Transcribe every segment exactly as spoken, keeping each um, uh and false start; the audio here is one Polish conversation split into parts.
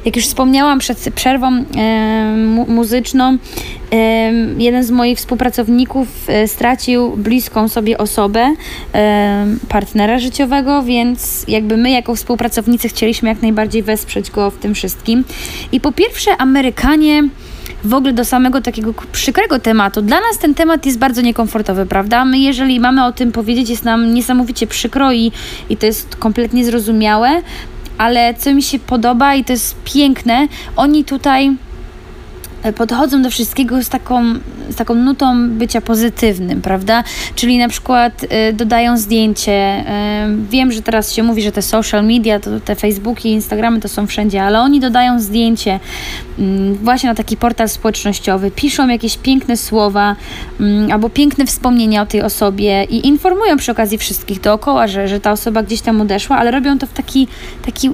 jak już wspomniałam przed przerwą e, mu- muzyczną, e, jeden z moich współpracowników e, stracił bliską sobie osobę, e, partnera życiowego, więc jakby my jako współpracownicy chcieliśmy jak najbardziej wesprzeć go w tym wszystkim. I po pierwsze Amerykanie w ogóle do samego takiego przykrego tematu. Dla nas ten temat jest bardzo niekomfortowy, prawda? My jeżeli mamy o tym powiedzieć, jest nam niesamowicie przykro i, i to jest kompletnie zrozumiałe, ale co mi się podoba i to jest piękne, oni tutaj podchodzą do wszystkiego z taką, z taką nutą bycia pozytywnym, prawda? Czyli na przykład y, dodają zdjęcie. Y, wiem, że teraz się mówi, że te social media, to te Facebooki, Instagramy to są wszędzie, ale oni dodają zdjęcie y, właśnie na taki portal społecznościowy, piszą jakieś piękne słowa y, albo piękne wspomnienia o tej osobie i informują przy okazji wszystkich dookoła, że, że ta osoba gdzieś tam odeszła, ale robią to w taki, taki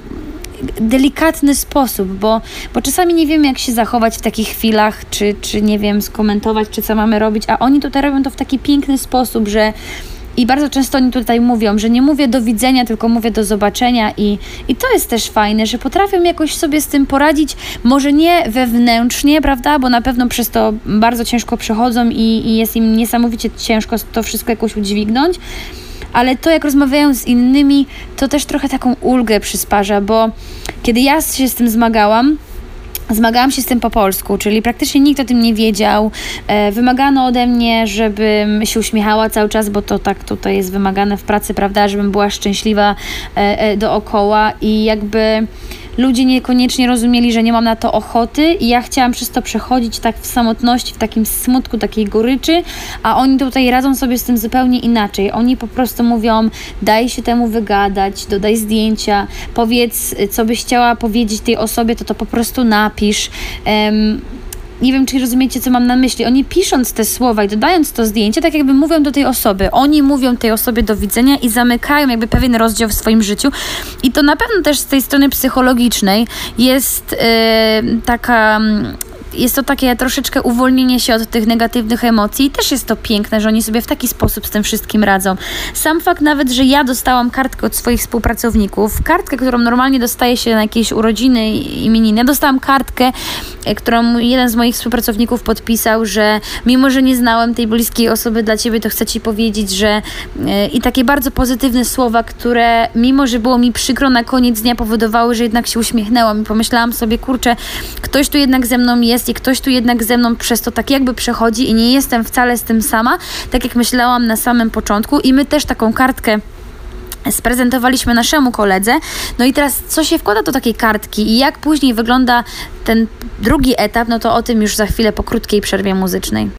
delikatny sposób, bo, bo czasami nie wiemy, jak się zachować w takich chwilach, czy, czy nie wiem, skomentować, czy co mamy robić, a oni tutaj robią to w taki piękny sposób, że i bardzo często oni tutaj mówią, że nie mówię do widzenia, tylko mówię do zobaczenia i, i to jest też fajne, że potrafią jakoś sobie z tym poradzić, może nie wewnętrznie, prawda, bo na pewno przez to bardzo ciężko przechodzą i, i jest im niesamowicie ciężko to wszystko jakoś udźwignąć, ale to, jak rozmawiają z innymi, to też trochę taką ulgę przysparza, bo kiedy ja się z tym zmagałam, zmagałam się z tym po polsku, czyli praktycznie nikt o tym nie wiedział. E, wymagano ode mnie, żebym się uśmiechała cały czas, bo to tak tutaj jest wymagane w pracy, prawda, żebym była szczęśliwa e, e, dookoła i jakby ludzie niekoniecznie rozumieli, że nie mam na to ochoty i ja chciałam przez to przechodzić tak w samotności, w takim smutku, takiej goryczy, a oni tutaj radzą sobie z tym zupełnie inaczej. Oni po prostu mówią, daj się temu wygadać, dodaj zdjęcia, powiedz, co byś chciała powiedzieć tej osobie, to to po prostu napisz. Um, Nie wiem, czy rozumiecie, co mam na myśli. Oni pisząc te słowa i dodając to zdjęcie, tak jakby mówią do tej osoby. Oni mówią tej osobie do widzenia i zamykają jakby pewien rozdział w swoim życiu. I to na pewno też z tej strony psychologicznej jest yy, taka... Jest to takie troszeczkę uwolnienie się od tych negatywnych emocji i też jest to piękne, że oni sobie w taki sposób z tym wszystkim radzą. Sam fakt nawet, że ja dostałam kartkę od swoich współpracowników, kartkę, którą normalnie dostaje się na jakieś urodziny, imieniny. Ja dostałam kartkę, którą jeden z moich współpracowników podpisał, że mimo, że nie znałem tej bliskiej osoby dla ciebie, to chcę ci powiedzieć, że yy, i takie bardzo pozytywne słowa, które mimo, że było mi przykro, na koniec dnia powodowały, że jednak się uśmiechnęłam i pomyślałam sobie, kurczę, ktoś tu jednak ze mną jest i ktoś tu jednak ze mną przez to tak jakby przechodzi i nie jestem wcale z tym sama, tak jak myślałam na samym początku i my też taką kartkę sprezentowaliśmy naszemu koledze. No i teraz co się wkłada do takiej kartki i jak później wygląda ten drugi etap, no to o tym już za chwilę po krótkiej przerwie muzycznej.